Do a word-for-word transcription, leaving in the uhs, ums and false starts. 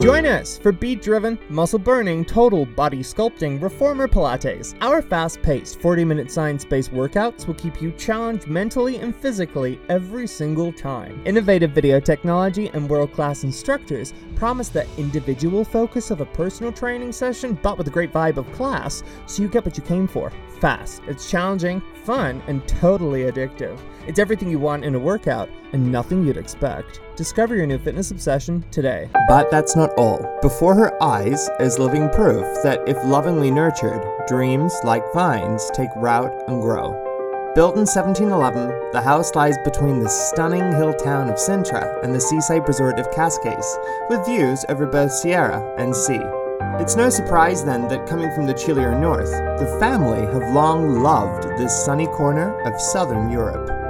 Join us for beat-driven, muscle-burning, total body sculpting reformer Pilates. Our fast-paced forty-minute science-based workouts will keep you challenged mentally and physically every single time. Innovative video technology and world-class instructors promise that individual focus of a personal training session, but with a great vibe of class, so you get what you came for. Fast. It's challenging, fun, and totally addictive. It's everything you want in a workout, and nothing you'd expect. Discover your new fitness obsession today. But that's not all. Before her eyes is living proof that if lovingly nurtured, dreams, like vines, take root and grow. Built in seventeen eleven, the house lies between the stunning hill town of Sintra and the seaside resort of Cascais, with views over both Sierra and sea. It's no surprise then that coming from the chillier north, the family have long loved this sunny corner of southern Europe.